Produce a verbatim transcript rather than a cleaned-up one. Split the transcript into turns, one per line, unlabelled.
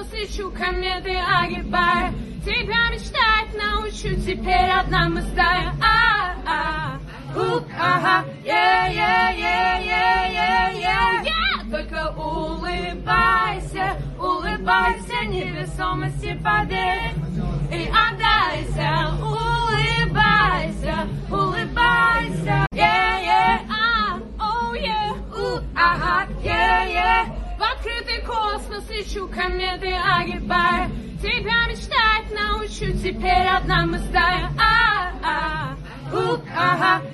космос лечу, кометы огибая. Тебя мечтать научу, теперь одна мы стая. А-а, ук, ага, е-е-е-е-е-е. Только улыбайся, улыбайся, невесомости поверь и отдайся. Улыбайся, улыбайся, е-е, а, оу, е, у, ага, е-е. В открытый космос лечу, кометы огибая. Тебя мечтать научу, теперь одна мы стая. А-а, ук, ага,